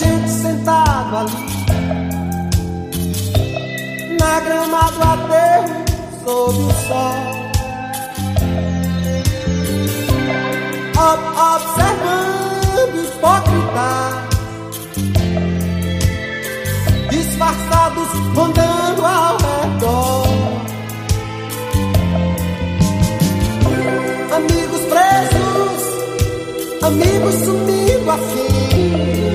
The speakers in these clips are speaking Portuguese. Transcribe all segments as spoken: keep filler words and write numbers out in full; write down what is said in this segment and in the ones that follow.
gente sentado ali na grama do aterro sob o sol, observando hipócritas disfarçados rondando ao redor. Amigos presos, amigos sumindo assim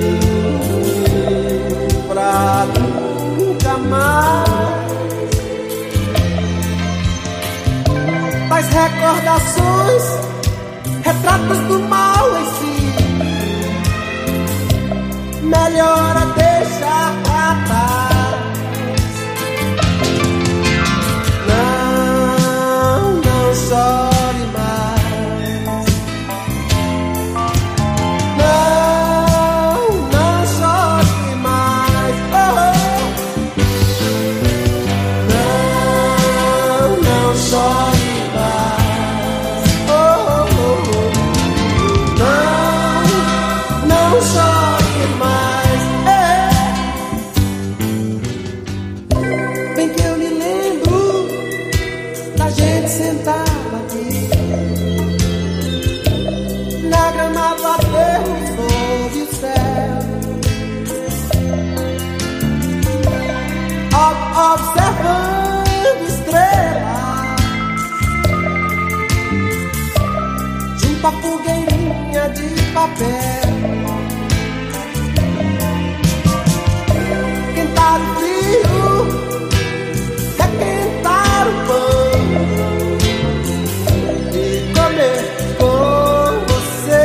pra nunca mais. Tais recordações, retratos do mal em si, melhor é deixar pra trás. Não, não chore mais. Não, não chore mais. Oh, não, não chore mais. Oh, oh, oh. Não, não chore mais. Bem que eu me lembro da gente sentada aqui na grama do aterro sob o céu, ob- observando estrelas junto à fogueirinha de papel. Quentar o frio, requentar o pão e comer com você.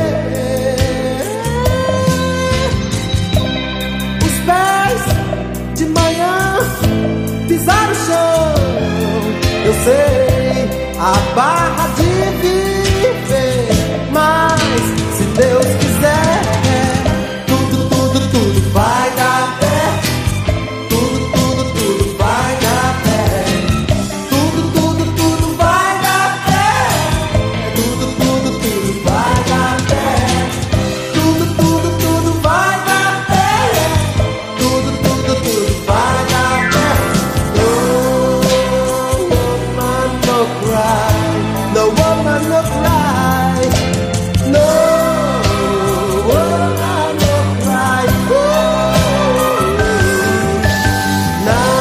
Os pés de manhã pisar o chão, eu sei a barra de viver, mas se Deus quiser, tudo, tudo, tudo vai dar certo. Tudo, tudo, tudo vai dar certo. Tudo, tudo, tudo vai dar certo. Tudo, tudo, tudo vai dar certo. Tudo, tudo, tudo vai dar certo. Tudo, tudo, tudo vai dar certo. No woman no cry. No woman no cry. No woman no cry. Ooh.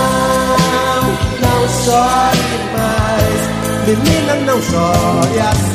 Não, não chore mais, menina, não chore assim.